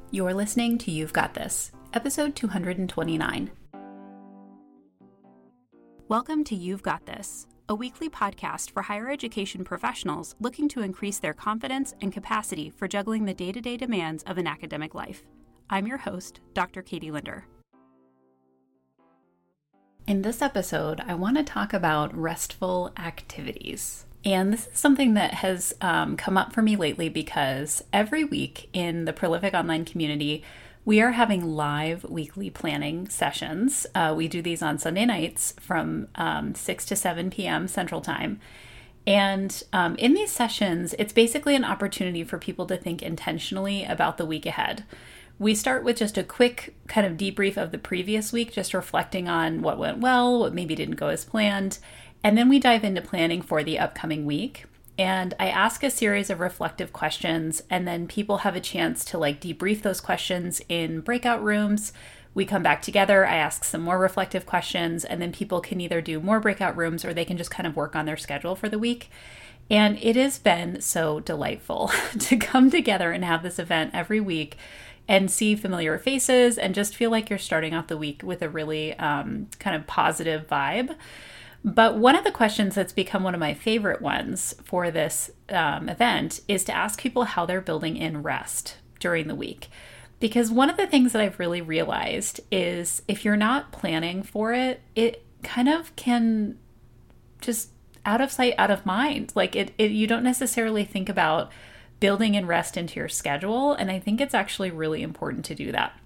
You're listening to You've Got This, episode 229. Welcome to You've Got This, a weekly podcast for higher education professionals looking to increase their confidence and capacity for juggling the day-to-day demands of an academic life. I'm your host, Dr. Katie Linder. In this episode, I want to talk about restful activities. And this is something that has come up for me lately because every week in the Prolific Online community, we are having live weekly planning sessions. We do these on Sunday nights from 6 to 7 p.m. Central Time. And in these sessions, it's basically an opportunity for people to think intentionally about the week ahead. We start with just a quick kind of debrief of the previous week, just reflecting on what went well, what maybe didn't go as planned. And then we dive into planning for the upcoming week. And I ask a series of reflective questions, and then people have a chance to debrief those questions in breakout rooms. We come back together, I ask some more reflective questions, and then people can either do more breakout rooms or they can just kind of work on their schedule for the week. And it has been so delightful to come together and have this event every week and see familiar faces and just feel like you're starting off the week with a really kind of positive vibe. But one of the questions that's become one of my favorite ones for this event is to ask people how they're building in rest during the week. Because one of the things that I've really realized is if you're not planning for it, it kind of can just out of sight, out of mind. You don't necessarily think about building in rest into your schedule. And I think it's actually really important to do that.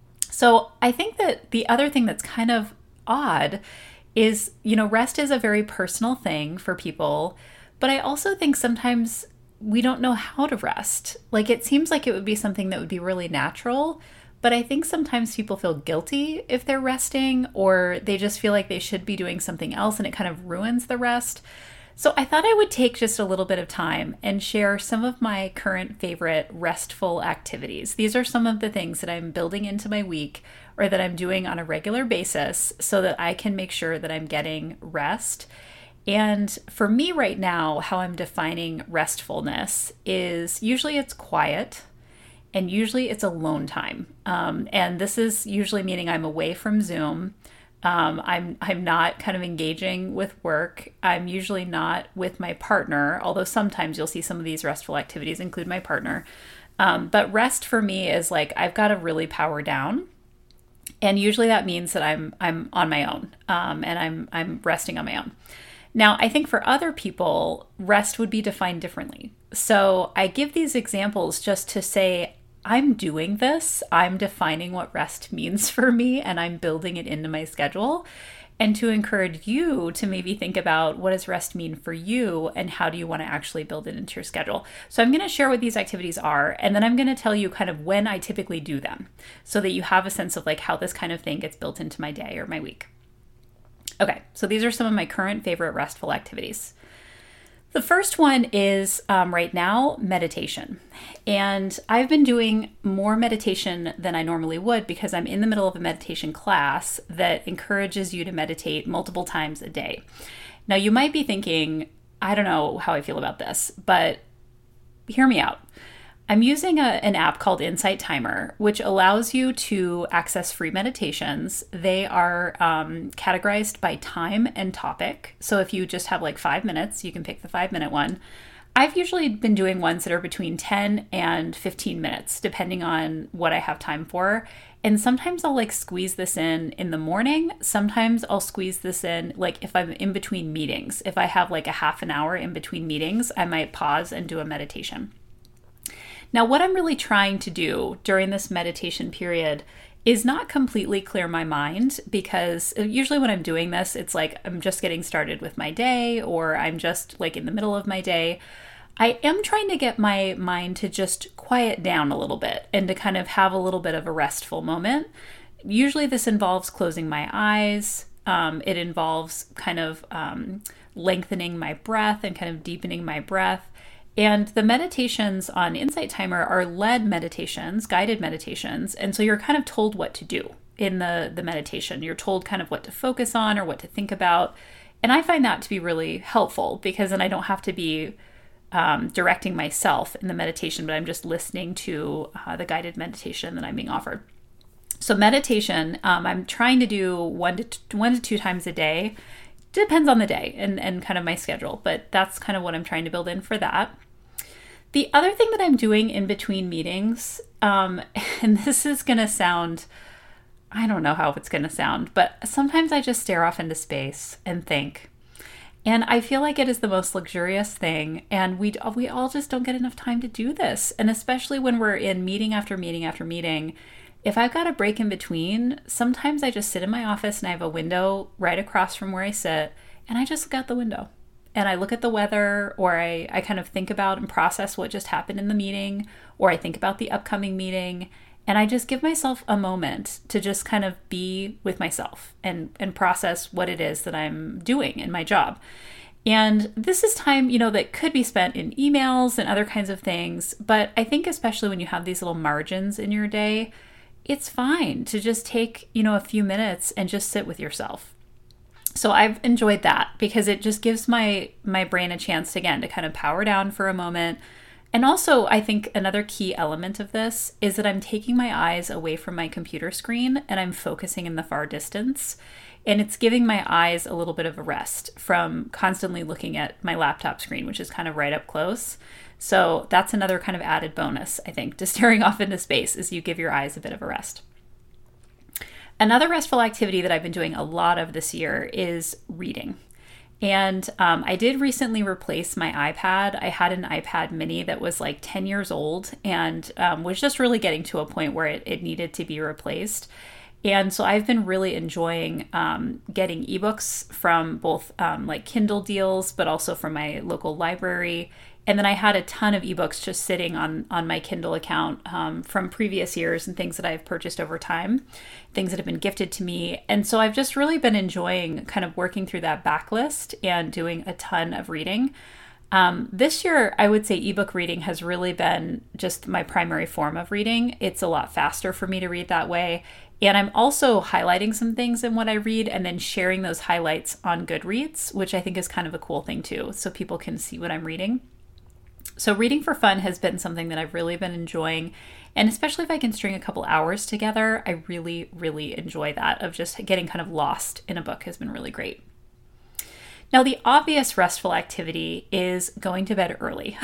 So I think that the other thing that's kind of odd is, rest is a very personal thing for people, but I also think sometimes we don't know how to rest. It seems like it would be something that would be really natural, but I think sometimes people feel guilty if they're resting, or they just feel like they should be doing something else and it kind of ruins the rest. So I thought I would take just a little bit of time and share some of my current favorite restful activities. These are some of the things that I'm building into my week or that I'm doing on a regular basis so that I can make sure that I'm getting rest. And for me right now, how I'm defining restfulness is usually it's quiet and usually it's alone time. And this is usually meaning I'm away from Zoom. I'm not kind of engaging with work. I'm usually not with my partner, although sometimes you'll see some of these restful activities include my partner. But rest for me is I've got to really power down. And usually that means that I'm on my own, and I'm resting on my own. Now, I think for other people, rest would be defined differently. So I give these examples just to say, I'm doing this, I'm defining what rest means for me, and I'm building it into my schedule, and to encourage you to maybe think about what does rest mean for you and how do you want to actually build it into your schedule. So I'm going to share what these activities are, and then I'm going to tell you kind of when I typically do them so that you have a sense of how this kind of thing gets built into my day or my week. Okay, so these are some of my current favorite restful activities. The first one is right now, meditation. And I've been doing more meditation than I normally would because I'm in the middle of a meditation class that encourages you to meditate multiple times a day. Now, you might be thinking, I don't know how I feel about this, but hear me out. I'm using an app called Insight Timer, which allows you to access free meditations. They are categorized by time and topic. So if you just have 5 minutes, you can pick the 5-minute one. I've usually been doing ones that are between 10 and 15 minutes, depending on what I have time for. And sometimes I'll squeeze this in the morning. Sometimes I'll squeeze this in if I'm in between meetings. If I have a half an hour in between meetings, I might pause and do a meditation. Now, what I'm really trying to do during this meditation period is not completely clear my mind, because usually when I'm doing this, it's I'm just getting started with my day, or I'm just in the middle of my day. I am trying to get my mind to just quiet down a little bit and to kind of have a little bit of a restful moment. Usually this involves closing my eyes. It involves kind of lengthening my breath and kind of deepening my breath. And the meditations on Insight Timer are led meditations, guided meditations. And so you're kind of told what to do in the meditation. You're told kind of what to focus on or what to think about. And I find that to be really helpful because then I don't have to be directing myself in the meditation, but I'm just listening to the guided meditation that I'm being offered. So meditation, I'm trying to do one to two times a day. Depends on the day and kind of my schedule, but that's kind of what I'm trying to build in for that. The other thing that I'm doing in between meetings, and this is going to sound, I don't know how it's going to sound, but sometimes I just stare off into space and think. And I feel like it is the most luxurious thing. And we all just don't get enough time to do this. And especially when we're in meeting after meeting after meeting, if I've got a break in between, sometimes I just sit in my office and I have a window right across from where I sit, and I just look out the window and I look at the weather, or I kind of think about and process what just happened in the meeting, or I think about the upcoming meeting, and I just give myself a moment to just kind of be with myself and process what it is that I'm doing in my job. And this is time, that could be spent in emails and other kinds of things. But I think especially when you have these little margins in your day, it's fine to just take, a few minutes and just sit with yourself. So I've enjoyed that because it just gives my brain a chance again to kind of power down for a moment. And also, I think another key element of this is that I'm taking my eyes away from my computer screen and I'm focusing in the far distance. And it's giving my eyes a little bit of a rest from constantly looking at my laptop screen, which is kind of right up close. So that's another kind of added bonus, I think, to staring off into space, is you give your eyes a bit of a rest. Another restful activity that I've been doing a lot of this year is reading. And I did recently replace my iPad. I had an iPad mini that was like 10 years old and was just really getting to a point where it needed to be replaced. And so I've been really enjoying getting ebooks from both like Kindle deals, but also from my local library. And then I had a ton of ebooks just sitting on my Kindle account from previous years and things that I've purchased over time, things that have been gifted to me. And so I've just really been enjoying kind of working through that backlist and doing a ton of reading. This year, I would say ebook reading has really been just my primary form of reading. It's a lot faster for me to read that way. And I'm also highlighting some things in what I read and then sharing those highlights on Goodreads, which I think is kind of a cool thing too, so people can see what I'm reading. So reading for fun has been something that I've really been enjoying. And especially if I can string a couple hours together, I really, really enjoy that, of just getting kind of lost in a book has been really great. Now, the obvious restful activity is going to bed early.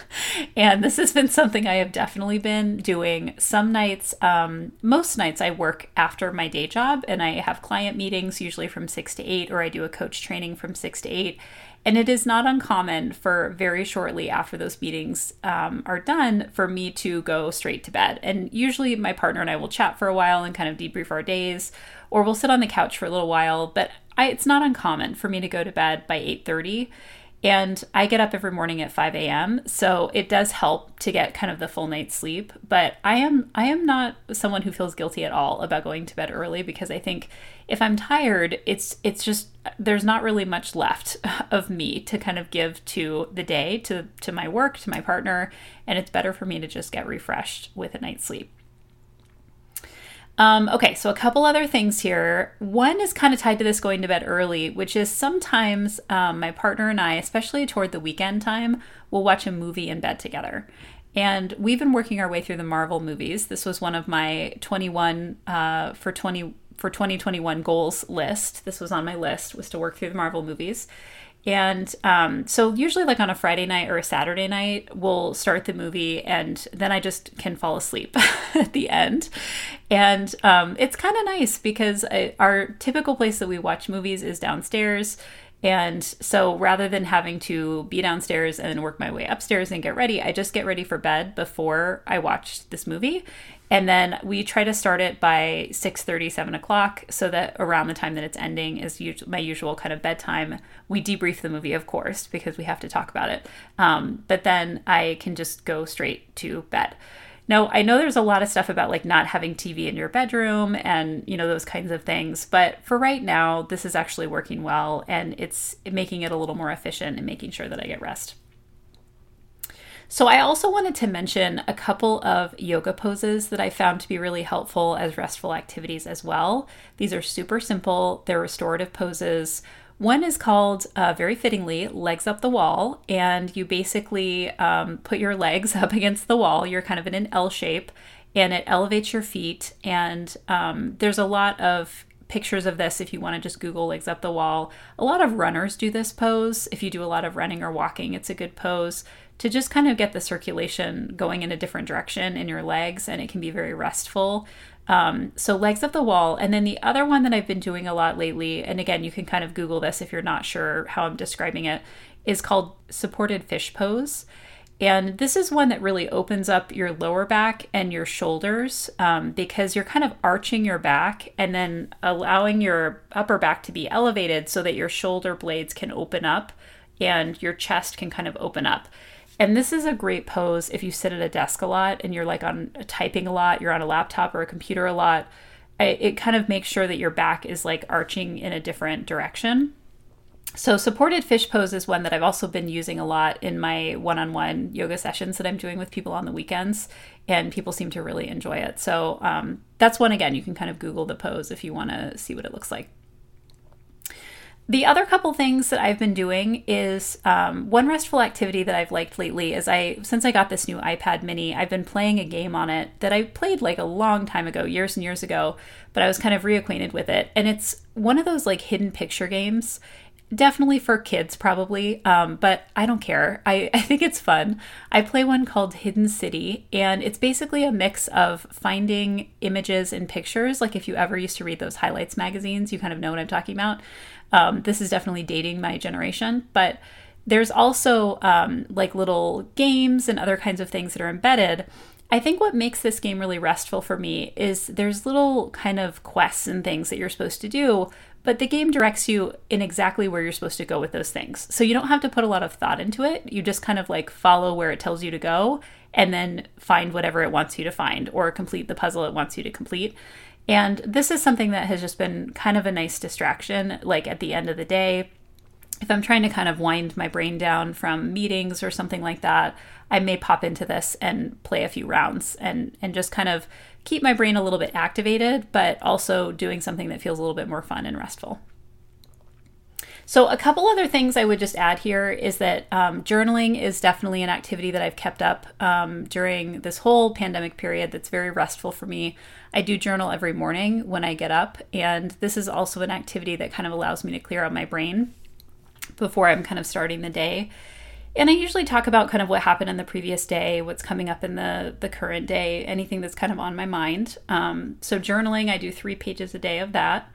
And this has been something I have definitely been doing. Some nights, most nights I work after my day job and I have client meetings usually from 6 to 8, or I do a coach training from 6 to 8. And it is not uncommon for very shortly after those meetings are done for me to go straight to bed. And usually my partner and I will chat for a while and kind of debrief our days, or we'll sit on the couch for a little while. But it's not uncommon for me to go to bed by 8:30. And I get up every morning at 5 a.m. So it does help to get kind of the full night's sleep. But I am not someone who feels guilty at all about going to bed early, because I think if I'm tired, it's just, there's not really much left of me to kind of give to the day, to my work, to my partner. And it's better for me to just get refreshed with a night's sleep. Okay, so a couple other things here. One is kind of tied to this going to bed early, which is sometimes my partner and I, especially toward the weekend time, will watch a movie in bed together. And we've been working our way through the Marvel movies. This was one of my 2021 goals list. This was on my list, was to work through the Marvel movies. And so usually like on a Friday night or a Saturday night, we'll start the movie and then I just can fall asleep at the end. And it's kind of nice because our typical place that we watch movies is downstairs. And so rather than having to be downstairs and work my way upstairs and get ready, I just get ready for bed before I watch this movie. And then we try to start it by 6:30, 7 o'clock, so that around the time that it's ending is my usual kind of bedtime. We debrief the movie, of course, because we have to talk about it. But then I can just go straight to bed. Now, I know there's a lot of stuff about like not having TV in your bedroom and, those kinds of things. But for right now, this is actually working well, and it's making it a little more efficient and making sure that I get rest. So I also wanted to mention a couple of yoga poses that I found to be really helpful as restful activities as well. These are super simple. They're restorative poses One is called, very fittingly, Legs Up the Wall. And you basically put your legs up against the wall. You're kind of in an L shape, and it elevates your feet. And there's a lot of pictures of this if you want to just Google Legs Up the Wall. A lot of runners do this pose. If you do a lot of running or walking, it's a good pose to just kind of get the circulation going in a different direction in your legs, and it can be very restful. So Legs Up the Wall. And then the other one that I've been doing a lot lately, and again, you can kind of Google this if you're not sure how I'm describing it, is called Supported Fish Pose. And this is one that really opens up your lower back and your shoulders, because you're kind of arching your back and then allowing your upper back to be elevated so that your shoulder blades can open up and your chest can kind of open up. And this is a great pose if you sit at a desk a lot and you're like on typing a lot, you're on a laptop or a computer a lot. It kind of makes sure that your back is like arching in a different direction. So supported fish pose is one that I've also been using a lot in my one-on-one yoga sessions that I'm doing with people on the weekends, and people seem to really enjoy it. So that's one, again, you can kind of Google the pose if you want to see what it looks like. The other couple things that I've been doing is one restful activity that I've liked lately is since I got this new iPad mini, I've been playing a game on it that I played like a long time ago, years and years ago, but I was kind of reacquainted with it. And it's one of those like hidden picture games. Definitely for kids, probably, but I don't care. I think it's fun. I play one called Hidden City, and it's basically a mix of finding images and pictures. Like if you ever used to read those highlights magazines, you kind of know what I'm talking about. This is definitely dating my generation, but there's also like little games and other kinds of things that are embedded. I think what makes this game really restful for me is there's little kind of quests and things that you're supposed to do, but the game directs you in exactly where you're supposed to go with those things. So you don't have to put a lot of thought into it. You just kind of like follow where it tells you to go and then find whatever it wants you to find or complete the puzzle it wants you to complete. And this is something that has just been kind of a nice distraction, like at the end of the day. If I'm trying to kind of wind my brain down from meetings or something like that, I may pop into this and play a few rounds and just kind of keep my brain a little bit activated, but also doing something that feels a little bit more fun and restful. So a couple other things I would just add here is that journaling is definitely an activity that I've kept up during this whole pandemic period that's very restful for me. I do journal every morning when I get up, and this is also an activity that kind of allows me to clear out my brain before I'm kind of starting the day. And I usually talk about kind of what happened in the previous day, what's coming up in the current day, anything that's kind of on my mind. So journaling, I do 3 pages a day of that.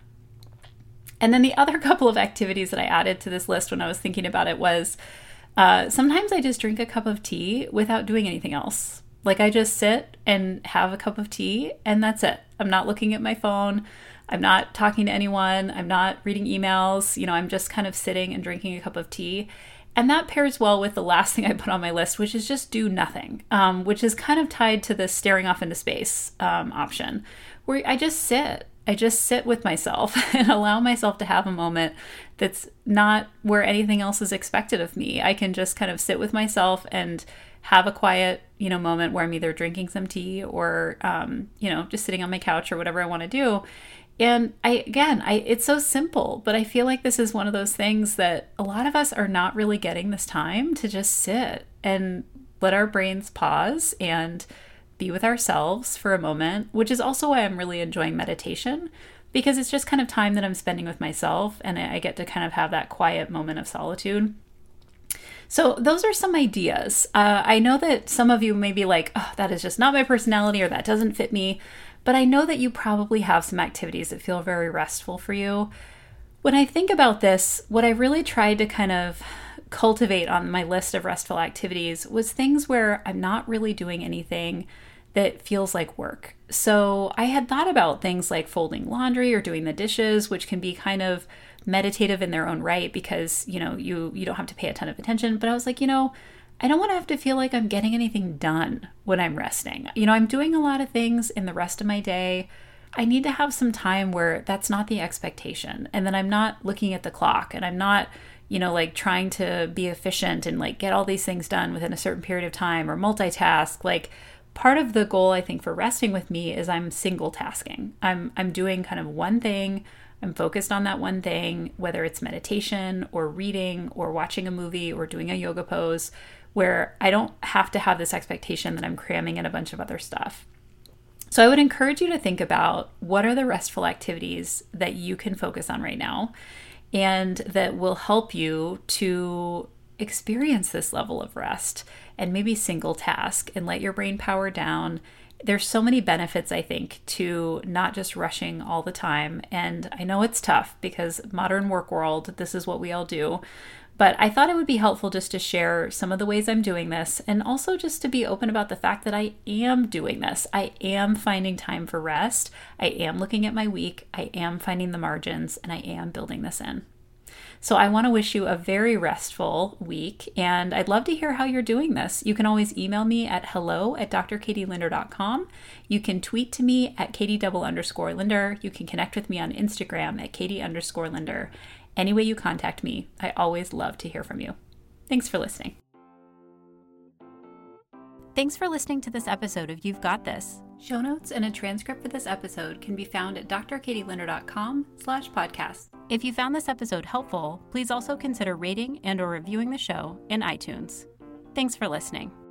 And then the other couple of activities that I added to this list when I was thinking about it was sometimes I just drink a cup of tea without doing anything else. Like I just sit and have a cup of tea and that's it. I'm not looking at my phone. I'm not talking to anyone. I'm not reading emails. You know, I'm just kind of sitting and drinking a cup of tea. And that pairs well with the last thing I put on my list, which is just do nothing, which is kind of tied to the staring off into space option, where I just sit. I just sit with myself and allow myself to have a moment that's not where anything else is expected of me. I can just kind of sit with myself and have a quiet, moment where I'm either drinking some tea or, just sitting on my couch or whatever I want to do. And it's so simple, but I feel like this is one of those things that a lot of us are not really getting this time to just sit and let our brains pause and be with ourselves for a moment, which is also why I'm really enjoying meditation, because it's just kind of time that I'm spending with myself and I get to kind of have that quiet moment of solitude. So those are some ideas. I know that some of you may be like, oh, that is just not my personality or that doesn't fit me. But I know that you probably have some activities that feel very restful for you. When I think about this, what I really tried to kind of cultivate on my list of restful activities was things where I'm not really doing anything that feels like work. So I had thought about things like folding laundry or doing the dishes, which can be kind of meditative in their own right because, you don't have to pay a ton of attention. But I was like, I don't want to have to feel like I'm getting anything done when I'm resting. I'm doing a lot of things in the rest of my day. I need to have some time where that's not the expectation. And then I'm not looking at the clock and I'm not, trying to be efficient and get all these things done within a certain period of time or multitask. Part of the goal, I think, for resting with me is I'm single tasking. I'm doing kind of one thing. I'm focused on that one thing, whether it's meditation or reading or watching a movie or doing a yoga pose, where I don't have to have this expectation that I'm cramming in a bunch of other stuff. So I would encourage you to think about what are the restful activities that you can focus on right now and that will help you to experience this level of rest and maybe single task and let your brain power down. There's so many benefits, I think, to not just rushing all the time. And I know it's tough because modern work world, this is what we all do. But I thought it would be helpful just to share some of the ways I'm doing this and also just to be open about the fact that I am doing this. I am finding time for rest. I am looking at my week. I am finding the margins and I am building this in. So I want to wish you a very restful week, and I'd love to hear how you're doing this. You can always email me at hello@drkatielinder.com. You can tweet to me at Katie_Linder. You can connect with me on Instagram at Katie_Linder. Any way you contact me, I always love to hear from you. Thanks for listening. Thanks for listening to this episode of You've Got This. Show notes and a transcript for this episode can be found at drkatielinder.com/podcast. If you found this episode helpful, please also consider rating and/or reviewing the show in iTunes. Thanks for listening.